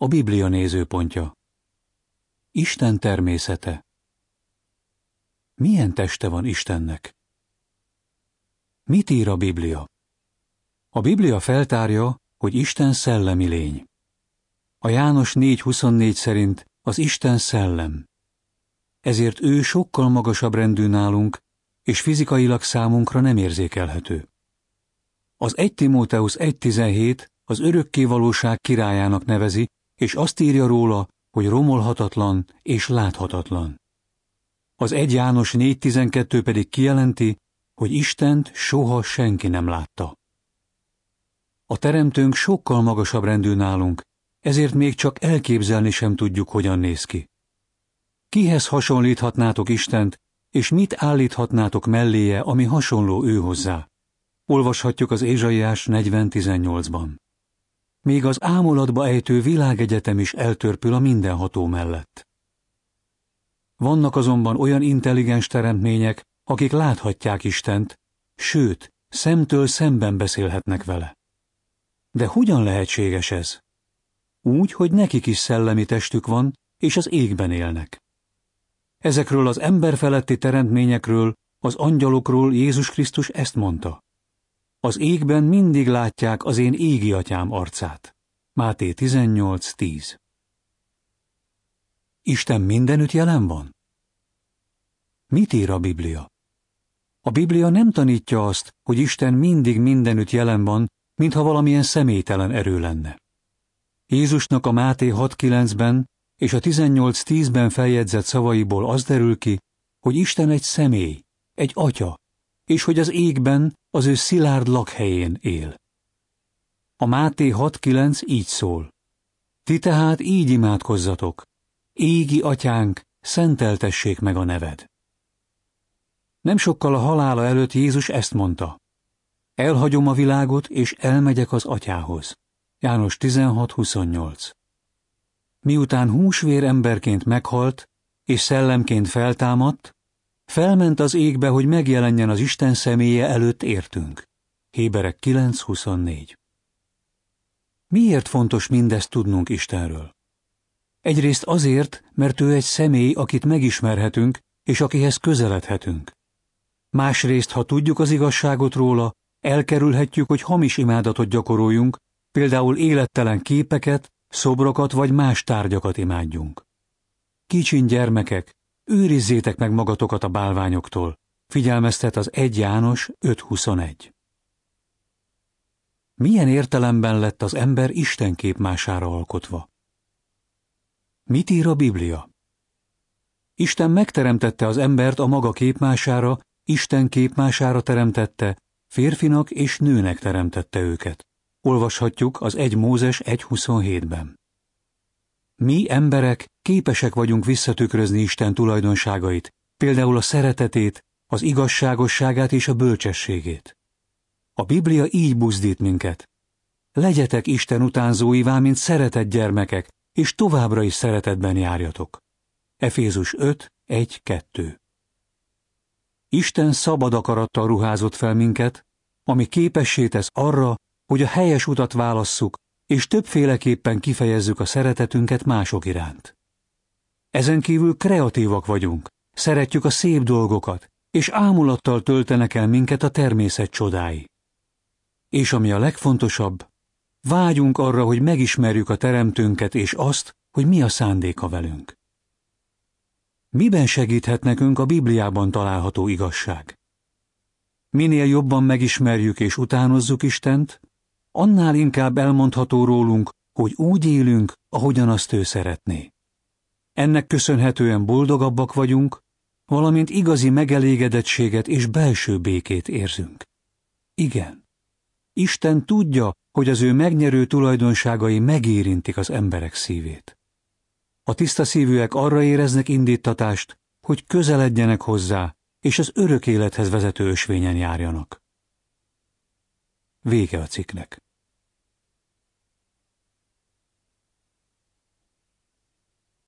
A Biblia nézőpontja. Isten természete. Milyen teste van Istennek? Mit ír a Biblia? A Biblia feltárja, hogy Isten szellemi lény. A János 4.24 szerint az Isten szellem. Ezért ő sokkal magasabb rendű nálunk, és fizikailag számunkra nem érzékelhető. Az 1 Timóteusz 1.17 az örökké valóság királyának nevezi, és azt írja róla, hogy romolhatatlan és láthatatlan. Az 1 János 4.12 pedig kijelenti, hogy Istent soha senki nem látta. A teremtőnk sokkal magasabb rendű nálunk, ezért még csak elképzelni sem tudjuk, hogyan néz ki. Kihez hasonlíthatnátok Istent, és mit állíthatnátok melléje, ami hasonló ő hozzá? Olvashatjuk az Ézsaiás 40.18-ban. Még az ámulatba ejtő világegyetem is eltörpül a mindenható mellett. Vannak azonban olyan intelligens teremtmények, akik láthatják Istent, sőt, szemtől szemben beszélhetnek vele. De hogyan lehetséges ez? Úgy, hogy nekik is szellemi testük van, és az égben élnek. Ezekről az emberfeletti teremtményekről, az angyalokról Jézus Krisztus ezt mondta. Az égben mindig látják az én égi atyám arcát. Máté 18.10. Isten mindenütt jelen van? Mit ír a Biblia? A Biblia nem tanítja azt, hogy Isten mindig mindenütt jelen van, mintha valamilyen személytelen erő lenne. Jézusnak a Máté 6.9-ben és a 18.10-ben feljegyzett szavaiból az derül ki, hogy Isten egy személy, egy atya, és hogy az égben, az ő szilárd lakhelyén él. A Máté 6.9 így szól. Ti tehát így imádkozzatok. Égi atyánk, szenteltessék meg a neved. Nem sokkal a halála előtt Jézus ezt mondta. Elhagyom a világot, és elmegyek az atyához. János 16.28. Miután húsvér emberként meghalt, és szellemként feltámadt, felment az égbe, hogy megjelenjen az Isten személye előtt értünk. Héberek 9.24. Miért fontos mindezt tudnunk Istenről? Egyrészt azért, mert ő egy személy, akit megismerhetünk, és akihez közeledhetünk. Másrészt, ha tudjuk az igazságot róla, elkerülhetjük, hogy hamis imádatot gyakoroljunk, például élettelen képeket, szobrokat vagy más tárgyakat imádjunk. Kicsin gyermekek, őrizzétek meg magatokat a bálványoktól, figyelmeztet az 1 János 5.21. Milyen értelemben lett az ember Isten képmására alkotva? Mit ír a Biblia? Isten megteremtette az embert a maga képmására, Isten képmására teremtette, férfinak és nőnek teremtette őket. Olvashatjuk az 1 Mózes 1.27-ben. Mi emberek képesek vagyunk visszatükrözni Isten tulajdonságait, például a szeretetét, az igazságosságát és a bölcsességét. A Biblia így buzdít minket. Legyetek Isten utánzóivá, mint szeretett gyermekek, és továbbra is szeretetben járjatok. Efézus 5.1.2. Isten szabad akarattal ruházott fel minket, ami képessé tesz arra, hogy a helyes utat válasszuk, és többféleképpen kifejezzük a szeretetünket mások iránt. Ezen kívül kreatívak vagyunk, szeretjük a szép dolgokat, és ámulattal töltenek el minket a természet csodái. És ami a legfontosabb, vágyunk arra, hogy megismerjük a teremtőnket és azt, hogy mi a szándéka velünk. Miben segíthet nekünk a Bibliában található igazság? Minél jobban megismerjük és utánozzuk Istent, annál inkább elmondható rólunk, hogy úgy élünk, ahogyan azt ő szeretné. Ennek köszönhetően boldogabbak vagyunk, valamint igazi megelégedettséget és belső békét érzünk. Igen, Isten tudja, hogy az ő megnyerő tulajdonságai megérintik az emberek szívét. A tiszta szívűek arra éreznek indíttatást, hogy közeledjenek hozzá, és az örök élethez vezető ösvényen járjanak. Vége a cikknek.